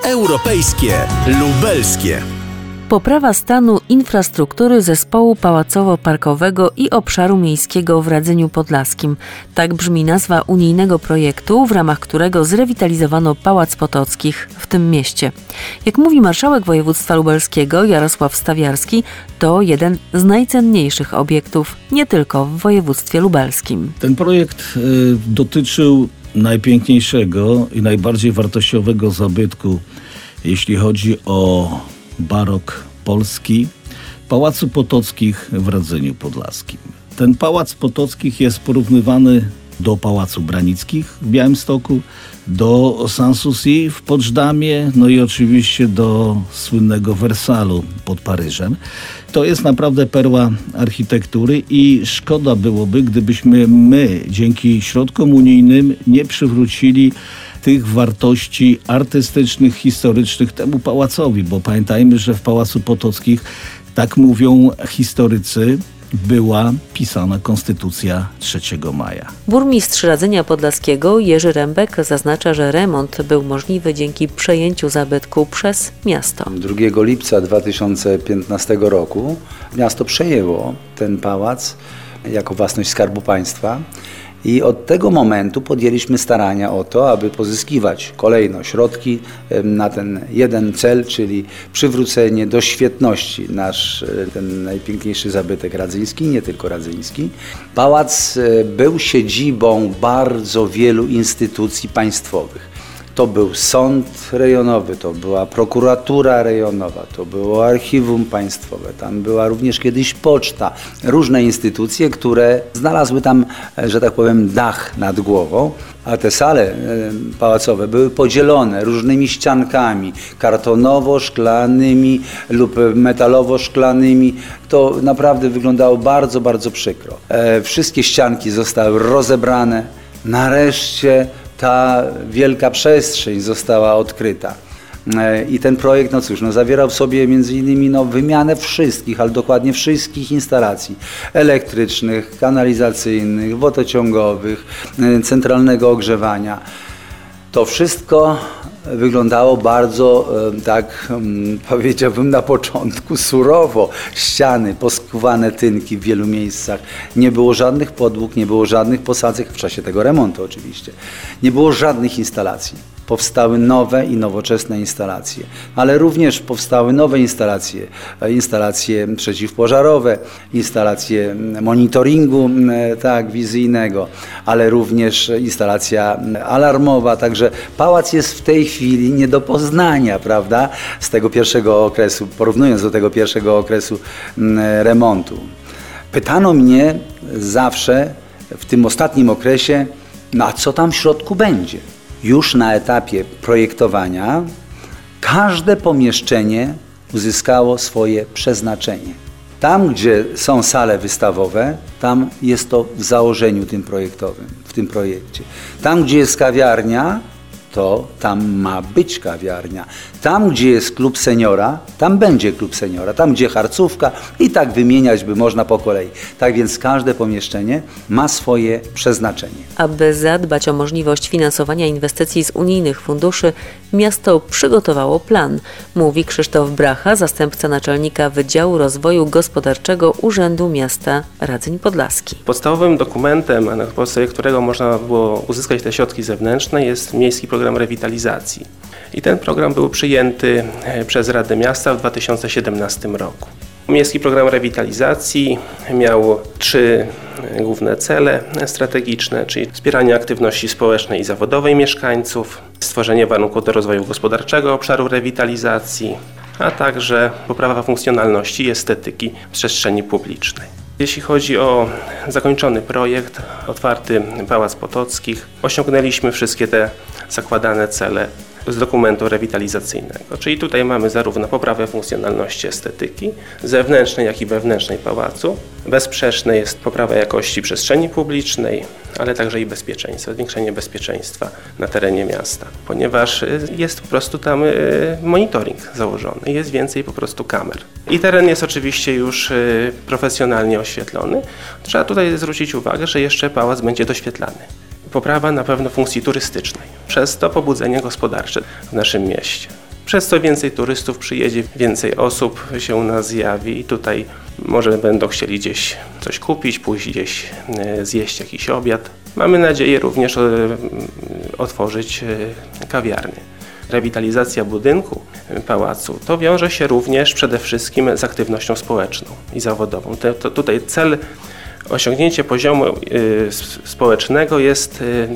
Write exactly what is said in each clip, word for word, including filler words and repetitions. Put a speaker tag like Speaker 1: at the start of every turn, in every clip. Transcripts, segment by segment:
Speaker 1: Europejskie, lubelskie.
Speaker 2: Poprawa stanu infrastruktury zespołu pałacowo-parkowego i obszaru miejskiego w Radzeniu Podlaskim. Tak brzmi nazwa unijnego projektu, w ramach którego zrewitalizowano Pałac Potockich w tym mieście. Jak mówi marszałek województwa lubelskiego Jarosław Stawiarski, to jeden z najcenniejszych obiektów nie tylko w województwie lubelskim.
Speaker 3: Ten projekt y, dotyczył najpiękniejszego i najbardziej wartościowego zabytku, jeśli chodzi o barok polski, Pałacu Potockich w Radzeniu Podlaskim. Ten Pałac Potockich jest porównywany do Pałacu Branickich w Białymstoku, do Sanssouci w Poczdamie, no i oczywiście do słynnego Wersalu pod Paryżem. To jest naprawdę perła architektury i szkoda byłoby, gdybyśmy my dzięki środkom unijnym nie przywrócili tych wartości artystycznych, historycznych temu pałacowi, bo pamiętajmy, że w Pałacu Potockich, tak mówią historycy, była pisana Konstytucja trzeciego maja.
Speaker 2: Burmistrz Radzenia Podlaskiego Jerzy Rembek zaznacza, że remont był możliwy dzięki przejęciu zabytku przez miasto.
Speaker 4: drugiego lipca dwa tysiące piętnastego roku miasto przejęło ten pałac jako własność Skarbu Państwa. I od tego momentu podjęliśmy starania o to, aby pozyskiwać kolejno środki na ten jeden cel, czyli przywrócenie do świetności nasz ten najpiękniejszy zabytek radzyński, nie tylko radzyński. Pałac był siedzibą bardzo wielu instytucji państwowych. To był sąd rejonowy, to była prokuratura rejonowa, to było archiwum państwowe, tam była również kiedyś poczta. Różne instytucje, które znalazły tam, że tak powiem, dach nad głową, a te sale pałacowe były podzielone różnymi ściankami kartonowo-szklanymi lub metalowo-szklanymi. To naprawdę wyglądało bardzo, bardzo przykro. Wszystkie ścianki zostały rozebrane. Nareszcie ta wielka przestrzeń została odkryta. I ten projekt, no cóż, no zawierał w sobie między innymi no, wymianę wszystkich, ale dokładnie wszystkich instalacji elektrycznych, kanalizacyjnych, wodociągowych, centralnego ogrzewania. To wszystko wyglądało bardzo, tak powiedziałbym na początku, surowo. Ściany, poskuwane tynki w wielu miejscach. Nie było żadnych podłóg, nie było żadnych posadzek, w czasie tego remontu oczywiście. Nie było żadnych instalacji. Powstały nowe i nowoczesne instalacje, ale również powstały nowe instalacje, instalacje przeciwpożarowe, instalacje monitoringu tak, wizyjnego, ale również instalacja alarmowa, także pałac jest w tej chwili nie do poznania, prawda, z tego pierwszego okresu, porównując do tego pierwszego okresu remontu. Pytano mnie zawsze w tym ostatnim okresie, no a co tam w środku będzie? Już na etapie projektowania każde pomieszczenie uzyskało swoje przeznaczenie. Tam, gdzie są sale wystawowe, tam jest to w założeniu tym projektowym, w tym projekcie. Tam, gdzie jest kawiarnia, to tam ma być kawiarnia. Tam, gdzie jest klub seniora, tam będzie klub seniora. Tam, gdzie harcówka i tak wymieniać by można po kolei. Tak więc każde pomieszczenie ma swoje przeznaczenie.
Speaker 2: Aby zadbać o możliwość finansowania inwestycji z unijnych funduszy, miasto przygotowało plan, mówi Krzysztof Bracha, zastępca naczelnika Wydziału Rozwoju Gospodarczego Urzędu Miasta Radzeń Podlaski.
Speaker 5: Podstawowym dokumentem, na podstawie którego można było uzyskać te środki zewnętrzne, jest Miejski Program Rewitalizacji. I ten program był przyjęty przez Radę Miasta w dwa tysiące siedemnastym roku. Miejski Program Rewitalizacji miał trzy główne cele strategiczne, czyli wspieranie aktywności społecznej i zawodowej mieszkańców, stworzenie warunków do rozwoju gospodarczego obszaru rewitalizacji, a także poprawa funkcjonalności i estetyki przestrzeni publicznej. Jeśli chodzi o zakończony projekt, otwarty Pałac Potockich, osiągnęliśmy wszystkie te zakładane cele z dokumentu rewitalizacyjnego. Czyli tutaj mamy zarówno poprawę funkcjonalności estetyki zewnętrznej, jak i wewnętrznej pałacu. Bezsprzeczne jest poprawa jakości przestrzeni publicznej, ale także i bezpieczeństwa, zwiększenie bezpieczeństwa na terenie miasta, ponieważ jest po prostu tam monitoring założony, jest więcej po prostu kamer. I teren jest oczywiście już profesjonalnie oświetlony. Trzeba tutaj zwrócić uwagę, że jeszcze pałac będzie doświetlany. Poprawa na pewno funkcji turystycznej, przez to pobudzenie gospodarcze w naszym mieście. Przez co więcej turystów przyjedzie, więcej osób się u nas zjawi i tutaj może będą chcieli gdzieś coś kupić, pójść gdzieś zjeść jakiś obiad. Mamy nadzieję również otworzyć kawiarnię. Rewitalizacja budynku pałacu to wiąże się również przede wszystkim z aktywnością społeczną i zawodową. Te, to tutaj cel osiągnięcie poziomu y, społecznego jest y,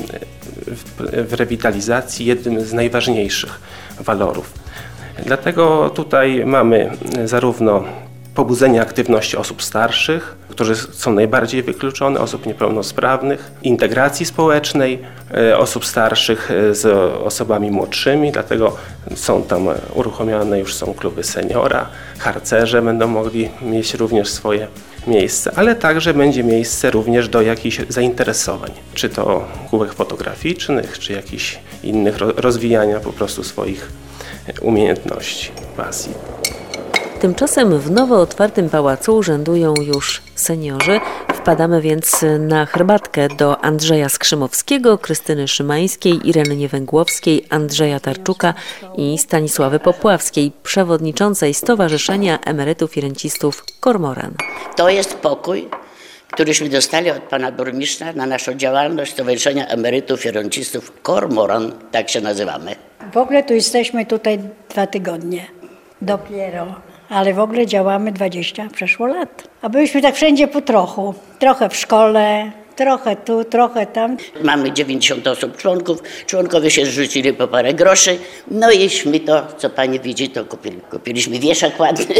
Speaker 5: w, w rewitalizacji jednym z najważniejszych walorów. Dlatego tutaj mamy zarówno pobudzenie aktywności osób starszych, którzy są najbardziej wykluczone, osób niepełnosprawnych, integracji społecznej osób starszych z osobami młodszymi, dlatego są tam uruchomione już są kluby seniora, harcerze będą mogli mieć również swoje miejsce, ale także będzie miejsce również do jakichś zainteresowań, czy to główek fotograficznych, czy jakichś innych rozwijania po prostu swoich umiejętności, pasji.
Speaker 2: Tymczasem w nowo otwartym pałacu urzędują już seniorzy. Wpadamy więc na herbatkę do Andrzeja Skrzymowskiego, Krystyny Szymańskiej, Ireny Niewęgłowskiej, Andrzeja Tarczuka i Stanisławy Popławskiej, przewodniczącej Stowarzyszenia Emerytów i Rencistów Kormoran.
Speaker 6: To jest pokój, któryśmy dostali od pana burmistrza na naszą działalność Stowarzyszenia Emerytów i Rencistów Kormoran, tak się nazywamy.
Speaker 7: W ogóle tu jesteśmy tutaj dwa tygodnie, dopiero. Ale w ogóle działamy dwadzieścia przeszło lat. A byliśmy tak wszędzie po trochu. Trochę w szkole, trochę tu, trochę tam.
Speaker 6: Mamy dziewięćdziesiąt osób członków. Członkowie się zrzucili po parę groszy. No iśmy to, co pani widzi, to kupili. Kupiliśmy wieszak ładny.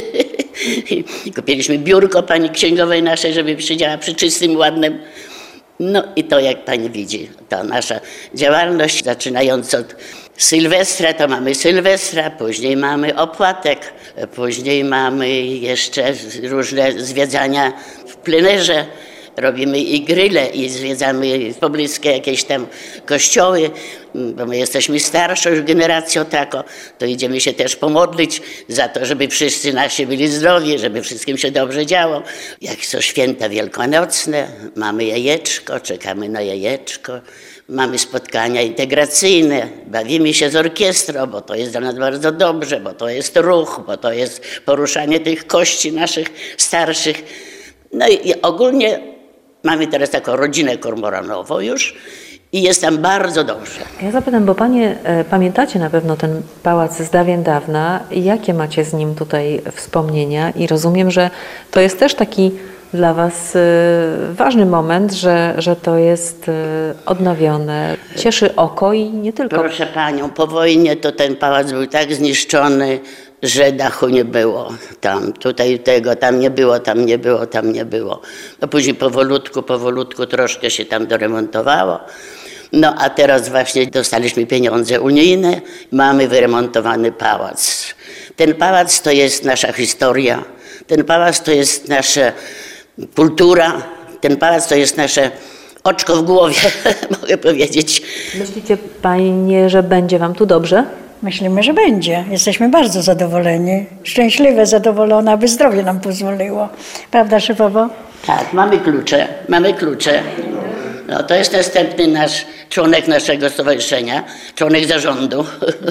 Speaker 6: Kupiliśmy biurko pani księgowej naszej, żeby siedziała przy czystym, ładnym. No i to, jak pani widzi, ta nasza działalność, zaczynając od Sylwestra, to mamy Sylwestra, później mamy opłatek, później mamy jeszcze różne zwiedzania w plenerze. Robimy i grille, i zwiedzamy pobliskie jakieś tam kościoły, bo my jesteśmy starszą już generacją taką, to idziemy się też pomodlić za to, żeby wszyscy nasi byli zdrowi, żeby wszystkim się dobrze działo. Jak są święta wielkanocne, mamy jajeczko, czekamy na jajeczko, mamy spotkania integracyjne, bawimy się z orkiestrą, bo to jest dla nas bardzo dobrze, bo to jest ruch, bo to jest poruszanie tych kości naszych starszych. No i ogólnie mamy teraz taką rodzinę kormoranową już i jest tam bardzo dobrze.
Speaker 2: Ja zapytam, bo panie e, pamiętacie na pewno ten pałac z dawien dawna. Jakie macie z nim tutaj wspomnienia? I rozumiem, że to jest też taki dla was e, ważny moment, że, że to jest e, odnowione. Cieszy oko i nie tylko.
Speaker 6: Proszę panią, po wojnie to ten pałac był tak zniszczony, że dachu nie było tam, tutaj tego, tam nie było, tam nie było, tam nie było. No później powolutku, powolutku troszkę się tam doremontowało. No a teraz właśnie dostaliśmy pieniądze unijne, mamy wyremontowany pałac. Ten pałac to jest nasza historia, ten pałac to jest nasza kultura, ten pałac to jest nasze oczko w głowie, mogę powiedzieć.
Speaker 2: Myślicie panie, że będzie wam tu dobrze?
Speaker 7: Myślimy, że będzie. Jesteśmy bardzo zadowoleni, szczęśliwe, zadowolone, aby zdrowie nam pozwoliło. Prawda, szefowo?
Speaker 6: Tak, mamy klucze, mamy klucze. No, to jest następny nasz członek naszego stowarzyszenia, członek zarządu.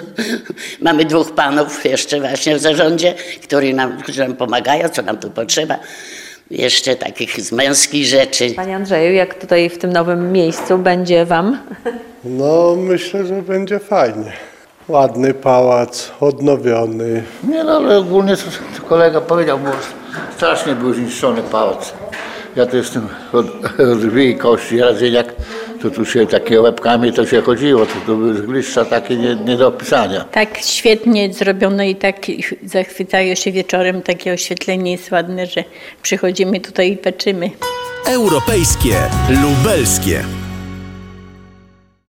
Speaker 6: Mamy dwóch panów jeszcze właśnie w zarządzie, którzy nam, którzy nam pomagają, co nam tu potrzeba. Jeszcze takich z męskich rzeczy.
Speaker 2: Panie Andrzeju, jak tutaj w tym nowym miejscu będzie wam?
Speaker 8: No myślę, że będzie fajnie. Ładny pałac, odnowiony.
Speaker 9: Nie no, ale ogólnie co kolega powiedział, bo strasznie był zniszczony pałac. Ja to jestem od, od rwi i kości, jak to tu się takie łebkami to się chodziło, to tu były zgliszcza takie nie, nie do opisania.
Speaker 10: Tak świetnie zrobione i tak zachwycają się wieczorem, takie oświetlenie jest ładne, że przychodzimy tutaj i patrzymy.
Speaker 1: Europejskie, lubelskie.